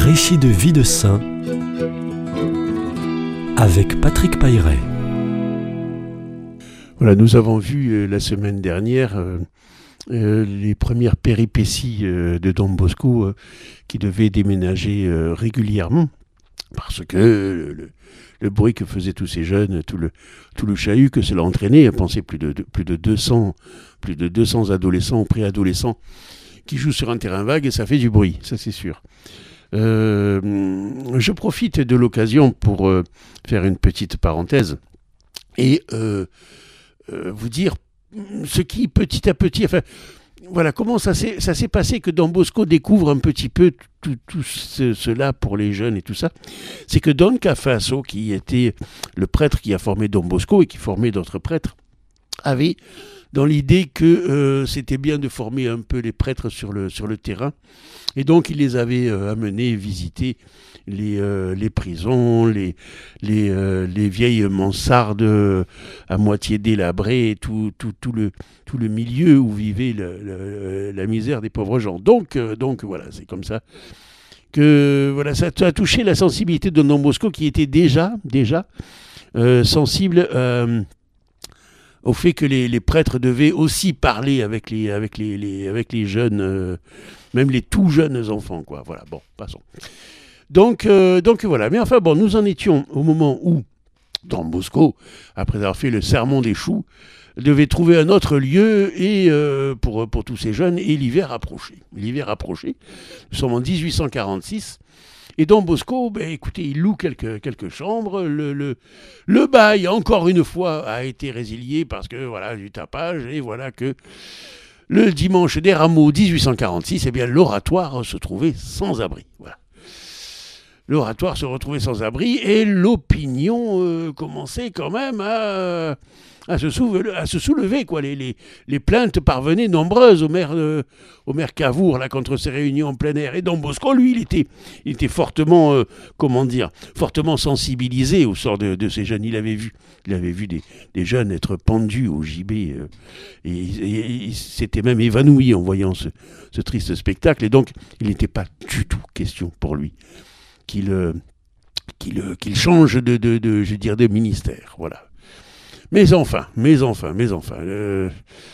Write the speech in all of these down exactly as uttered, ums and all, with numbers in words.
Récit de vie de saint avec Patrick Pailleret. Voilà, nous avons vu euh, la semaine dernière euh, euh, les premières péripéties euh, de Don Bosco euh, qui devait déménager euh, régulièrement parce que euh, le, le bruit que faisaient tous ces jeunes, tout le, tout le chahut que cela entraînait, pensez plus de, de, plus de deux cents, plus de deux cents adolescents ou préadolescents qui jouent sur un terrain vague et ça fait du bruit, ça c'est sûr. Euh, je profite de l'occasion pour euh, faire une petite parenthèse et euh, euh, vous dire ce qui petit à petit, enfin voilà comment ça s'est, ça s'est passé que Don Bosco découvre un petit peu tout, tout ce, cela pour les jeunes et tout ça. C'est que Don Cafasso, qui était le prêtre qui a formé Don Bosco et qui formait d'autres prêtres, avait dans l'idée que euh, c'était bien de former un peu les prêtres sur le, sur le terrain. Et donc, il les avait euh, amenés visiter les, euh, les prisons, les, les, euh, les vieilles mansardes euh, à moitié délabrées, tout, tout, tout, le, tout le milieu où vivait le, le, la misère des pauvres gens. Donc, euh, donc voilà, c'est comme ça que voilà, ça a touché la sensibilité de Don Bosco qui était déjà, déjà euh, sensible euh, au fait que les, les prêtres devaient aussi parler avec les, avec les, les, avec les jeunes, euh, même les tout jeunes enfants, quoi. Voilà, bon, passons. Donc, euh, donc voilà, mais enfin bon, nous en étions au moment où Don Bosco, après avoir fait le sermon des choux, devait trouver un autre lieu et, euh, pour, pour tous ces jeunes, et l'hiver approchait. L'hiver approchait, nous sommes en dix-huit cent quarante-six, et Don Bosco, ben, écoutez, il loue quelques, quelques chambres. Le, le, le bail, encore une fois, a été résilié parce que, voilà, du tapage. Et voilà que le dimanche des Rameaux dix-huit cent quarante-six, eh bien, l'oratoire se trouvait sans abri. Voilà. L'oratoire se retrouvait sans abri et l'opinion euh, commençait quand même à... À se, soulever, à se soulever, quoi. Les, les, les plaintes parvenaient nombreuses au maire, euh, au maire Cavour, là, contre ces réunions en plein air. Et Don Bosco, lui, il était, il était fortement, euh, comment dire, fortement sensibilisé au sort de, de ces jeunes. Il avait vu, il avait vu des, des jeunes être pendus au gibet, euh, et, et, et il s'était même évanoui en voyant ce, ce triste spectacle. Et donc, il n'était pas du tout question pour lui qu'il, euh, qu'il, euh, qu'il change de, de, de, je veux dire, de ministère. Voilà. Mais enfin, mais enfin, mais enfin, euh,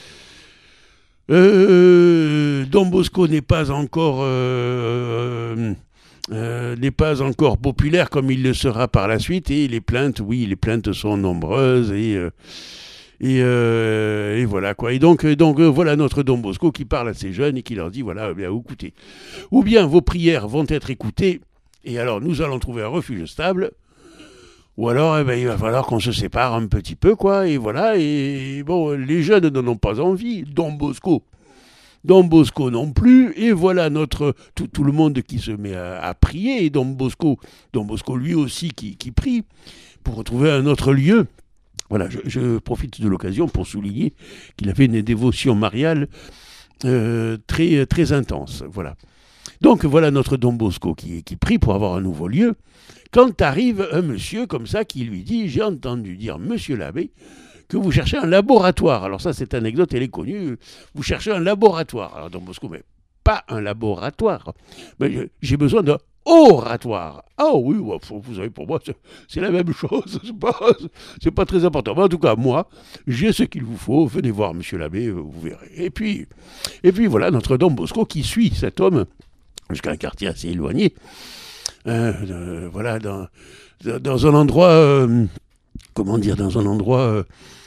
euh, Don Bosco n'est pas encore, euh, euh, n'est pas encore populaire comme il le sera par la suite. Et les plaintes, oui, les plaintes sont nombreuses et euh, et, euh, et voilà quoi. Et donc, donc euh, voilà notre Don Bosco qui parle à ces jeunes et qui leur dit voilà, eh bien, écoutez, ou bien vos prières vont être écoutées et alors nous allons trouver un refuge stable. Ou alors, eh ben, il va falloir qu'on se sépare un petit peu, quoi, et voilà, et bon, les jeunes n'en ont pas envie, Don Bosco, Don Bosco non plus, et voilà notre, tout, tout le monde qui se met à, à prier, et Don Bosco, Don Bosco lui aussi qui, qui prie, pour retrouver un autre lieu. Voilà, je, je profite de l'occasion pour souligner qu'il avait une dévotion mariale euh, très, très intense, voilà. Donc voilà notre Don Bosco qui, qui prie pour avoir un nouveau lieu, quand arrive un monsieur comme ça qui lui dit « J'ai entendu dire, monsieur l'abbé, que vous cherchez un laboratoire. » Alors ça, cette anecdote, elle est connue. Vous cherchez un laboratoire. Alors Don Bosco, mais pas un laboratoire. Mais j'ai besoin d'un oratoire. Ah oui, vous savez, pour moi, c'est, c'est la même chose. C'est pas, c'est pas très important. Mais en tout cas, moi, j'ai ce qu'il vous faut. Venez voir monsieur l'abbé, vous verrez. Et puis, et puis voilà, notre Don Bosco qui suit cet homme jusqu'à un quartier assez éloigné. Euh, euh, voilà, dans, dans un endroit, euh, comment dire, dans un endroit euh,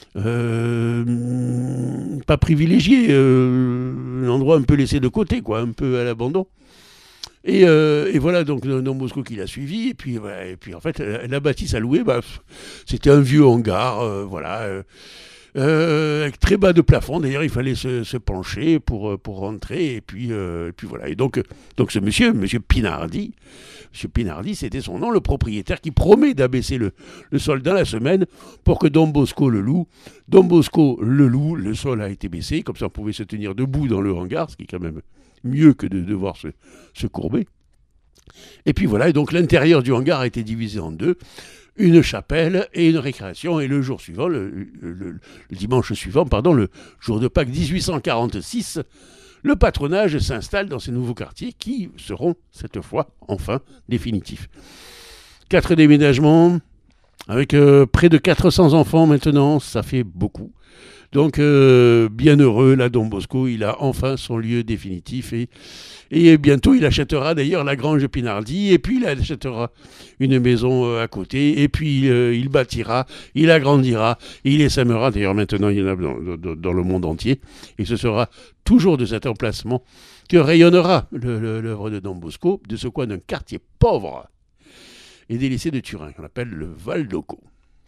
euh, pas privilégié, euh, un endroit un peu laissé de côté, quoi, un peu à l'abandon. Et, euh, et voilà, donc Don Bosco qui l'a suivi, et puis, voilà, et puis en fait, la bâtisse à louer, bah, c'était un vieux hangar, euh, voilà, euh, Euh, avec très bas de plafond, d'ailleurs il fallait se, se pencher pour, pour rentrer, et puis, euh, et puis voilà. Et donc, donc ce monsieur, monsieur Pinardi, monsieur Pinardi, c'était son nom, le propriétaire qui promet d'abaisser le, le sol dans la semaine pour que Don Bosco le loue. Don Bosco le loue, le sol a été baissé, comme ça on pouvait se tenir debout dans le hangar, ce qui est quand même mieux que de devoir se, se courber. Et puis voilà, et donc l'intérieur du hangar a été divisé en deux. Une chapelle et une récréation, et le jour suivant, le, le, le, le dimanche suivant, pardon, le jour de Pâques dix-huit cent quarante-six, le patronage s'installe dans ces nouveaux quartiers qui seront, cette fois, enfin, définitifs. Quatre déménagements, avec euh, près de quatre cents enfants maintenant, ça fait beaucoup. Donc, euh, bien heureux, là, Don Bosco, il a enfin son lieu définitif et, et bientôt il achètera d'ailleurs la Grange Pinardi et puis il achètera une maison euh, à côté et puis euh, il bâtira, il agrandira, il essaimera. D'ailleurs, maintenant, il y en a dans, dans, dans le monde entier et ce sera toujours de cet emplacement que rayonnera le, le, l'œuvre de Don Bosco, de ce coin d'un quartier pauvre et délaissé de Turin, qu'on appelle le Val d'Occo.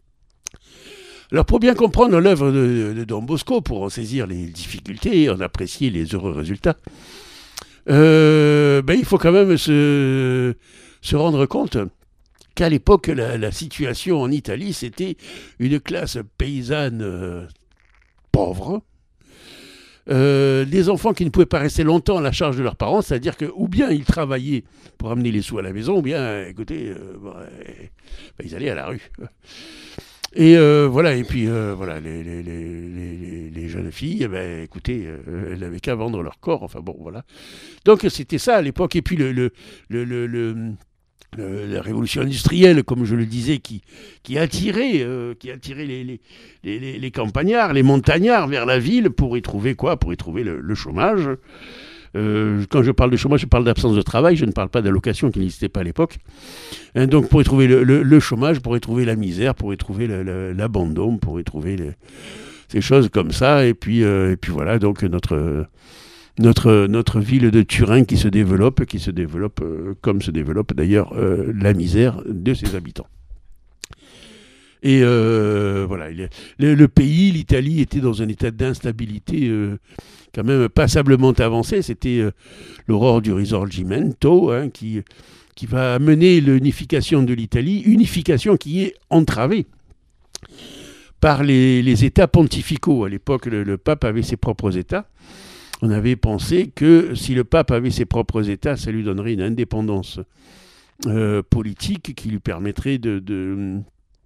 Alors pour bien comprendre l'œuvre de, de Don Bosco, pour en saisir les difficultés et en apprécier les heureux résultats, euh, ben, il faut quand même se, se rendre compte qu'à l'époque, la, la situation en Italie, c'était une classe paysanne euh, pauvre, euh, des enfants qui ne pouvaient pas rester longtemps à la charge de leurs parents, c'est-à-dire que ou bien ils travaillaient pour amener les sous à la maison, ou bien, écoutez, euh, ben, ben, ils allaient à la rue. Et euh, voilà, et puis euh, voilà, les, les, les, les, les jeunes filles, eh ben, écoutez, euh, elles n'avaient qu'à vendre leur corps, enfin bon, voilà. Donc c'était ça à l'époque, et puis le, le, le, le, le, le la révolution industrielle, comme je le disais, qui, qui attirait, euh, qui attirait les, les, les, les campagnards, les montagnards vers la ville pour y trouver quoi? Pour y trouver le, le chômage. Euh, quand je parle de chômage, je parle d'absence de travail, je ne parle pas d'allocation qui n'existait pas à l'époque. Hein, donc pour y trouver le, le, le chômage, pour y trouver la misère, pour y trouver le, le, l'abandon, pour y trouver les, ces choses comme ça. Et puis, euh, et puis voilà, donc notre, notre, notre ville de Turin qui se développe, qui se développe euh, comme se développe d'ailleurs euh, la misère de ses habitants. Et euh, voilà, il est, le, le pays, l'Italie, était dans un état d'instabilité euh, quand même passablement avancé. C'était euh, l'aurore du Risorgimento hein, qui, qui va amener l'unification de l'Italie, unification qui est entravée par les, les États pontificaux. À l'époque, le, le pape avait ses propres États. On avait pensé que si le pape avait ses propres États, ça lui donnerait une indépendance euh, politique qui lui permettrait de... de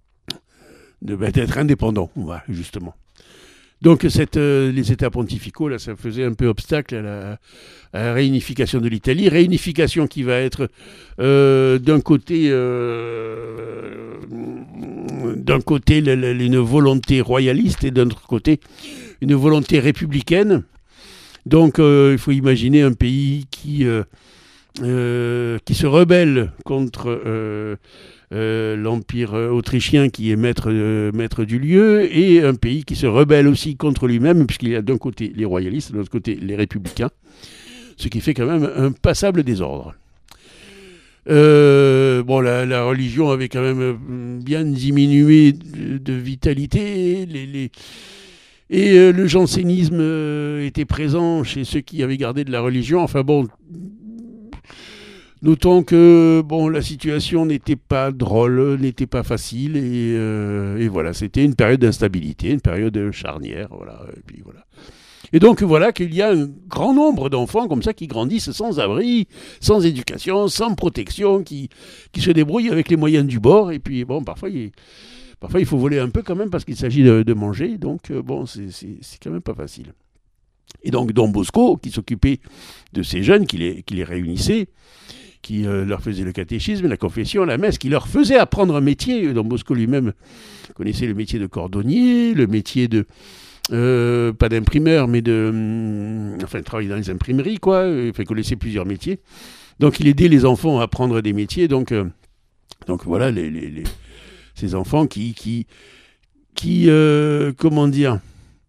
De, ben, d'être indépendant, voilà, justement. Donc cette, euh, les États pontificaux, là, ça faisait un peu obstacle à la, à la réunification de l'Italie. Réunification qui va être euh, d'un côté, euh, d'un côté la, la, une volonté royaliste et d'un autre côté une volonté républicaine. Donc euh, il faut imaginer un pays qui, euh, euh, qui se rebelle contre... Euh, Euh, l'Empire autrichien qui est maître, euh, maître du lieu, et un pays qui se rebelle aussi contre lui-même, puisqu'il y a d'un côté les royalistes, de l'autre côté les républicains, ce qui fait quand même un passable désordre. Euh, bon, la, la religion avait quand même bien diminué de, de vitalité, les, les, et euh, le jansénisme euh, était présent chez ceux qui avaient gardé de la religion, enfin bon... Notons que bon, la situation n'était pas drôle, n'était pas facile, et, euh, et voilà, c'était une période d'instabilité, une période charnière, voilà, et puis voilà. Et donc voilà qu'il y a un grand nombre d'enfants comme ça qui grandissent sans abri, sans éducation, sans protection, qui, qui se débrouillent avec les moyens du bord, et puis bon, parfois il, parfois il faut voler un peu quand même parce qu'il s'agit de, de manger, donc bon, c'est, c'est, c'est quand même pas facile. Et donc Don Bosco, qui s'occupait de ces jeunes, qui les, qui les réunissait, qui euh, leur faisait le catéchisme, la confession, la messe, qui leur faisait apprendre un métier. Don Bosco lui-même connaissait le métier de cordonnier, le métier de... Euh, pas d'imprimeur, mais de... Hum, enfin, il travaillait dans les imprimeries, quoi. Enfin, il connaissait plusieurs métiers. Donc, il aidait les enfants à apprendre des métiers. Donc, euh, donc voilà, les, les, les, ces enfants qui... qui, qui euh, comment dire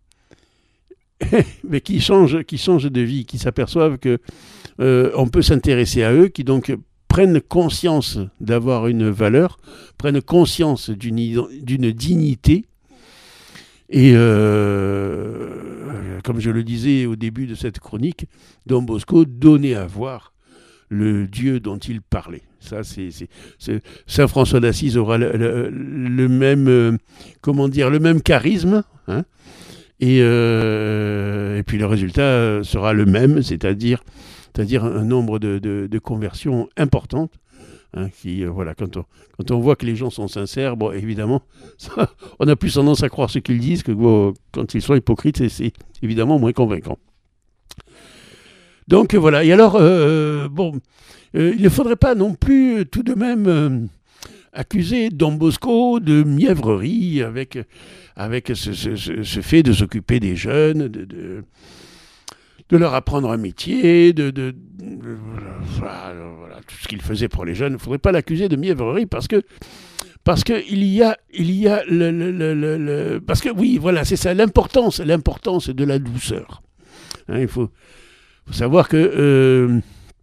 mais qui changent, qui changent de vie, qui s'aperçoivent que euh, on peut s'intéresser à eux, qui donc prennent conscience d'avoir une valeur, prennent conscience d'une, d'une dignité. Et euh, comme je le disais au début de cette chronique, Don Bosco donnait à voir le Dieu dont il parlait. Ça, c'est, c'est, c'est Saint François d'Assise aura le, le, le même, euh, comment dire, le même charisme, hein. Et, euh, et puis le résultat sera le même, c'est-à-dire, c'est-à-dire un nombre de, de, de conversions importantes. Hein, qui, euh, voilà, quand on, quand on voit que les gens sont sincères, bon, évidemment, ça, on a plus tendance à croire ce qu'ils disent que bon, quand ils sont hypocrites, c'est, c'est évidemment moins convaincant. Donc voilà. Et alors, euh, bon, euh, il ne faudrait pas non plus tout de même euh, accuser Don Bosco de mièvrerie avec, avec ce, ce, ce, ce fait de s'occuper des jeunes, de, de, de leur apprendre un métier, de, de, de, de voilà, voilà, tout ce qu'il faisait pour les jeunes. Il ne faudrait pas l'accuser de mièvrerie parce que Parce que il y a, il y a le, le, le, le, le parce que oui, voilà, c'est ça, l'importance, l'importance de la douceur. Hein, il faut, faut savoir que euh,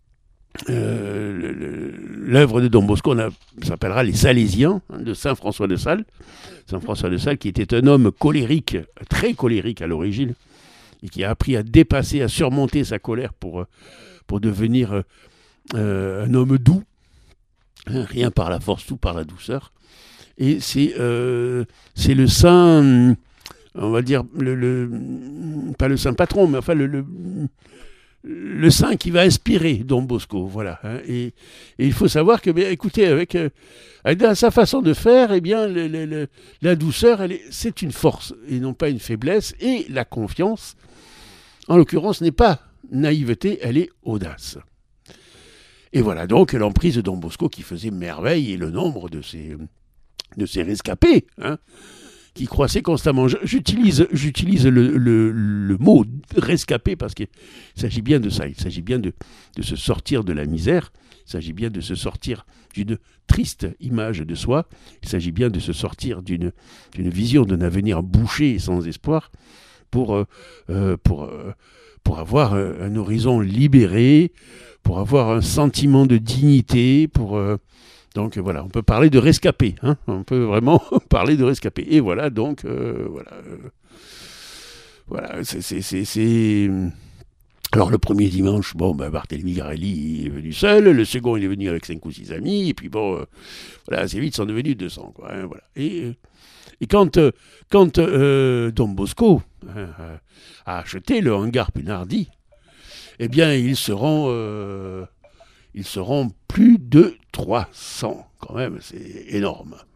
euh, l'œuvre de Don Bosco on a, s'appellera les Salésiens, hein, de Saint François de Sales. Saint François de Sales, qui était un homme colérique, très colérique à l'origine, et qui a appris à dépasser, à surmonter sa colère pour pour devenir euh, un homme doux. Hein, rien par la force, tout par la douceur. Et c'est, euh, c'est le saint, on va dire, le, le, pas le saint patron, mais enfin le, le, le saint qui va inspirer Don Bosco. Voilà. Hein. Et, et il faut savoir que, bien, écoutez, avec, euh, avec sa façon de faire, eh bien, le, le, le, la douceur, elle est, c'est une force et non pas une faiblesse. Et la confiance, en l'occurrence, n'est pas naïveté, elle est audace. Et voilà donc l'emprise de Don Bosco qui faisait merveille et le nombre de ces, de ces rescapés, hein, qui croissaient constamment. J'utilise, j'utilise le, le, le mot rescapé parce qu'il s'agit bien de ça. Il s'agit bien de, de se sortir de la misère. Il s'agit bien de se sortir d'une triste image de soi. Il s'agit bien de se sortir d'une, d'une vision d'un avenir bouché et sans espoir pour, euh, pour, euh, pour avoir un horizon libéré, pour avoir un sentiment de dignité, pour... Euh, donc voilà, on peut parler de rescapé, hein, on peut vraiment parler de rescapé. Et voilà, donc, euh, voilà, euh, voilà, c'est, c'est, c'est, c'est... Alors le premier dimanche, bon, ben, Barthélemy Garelli est venu seul, le second il est venu avec cinq ou six amis, et puis bon, euh, voilà, assez vite, ils sont devenus deux cents, quoi, hein, voilà. Et, euh, et quand, euh, quand euh, Don Bosco hein, a acheté le hangar Punardi, eh bien, ils seront, euh, ils seront plus de trois cents, quand même, c'est énorme.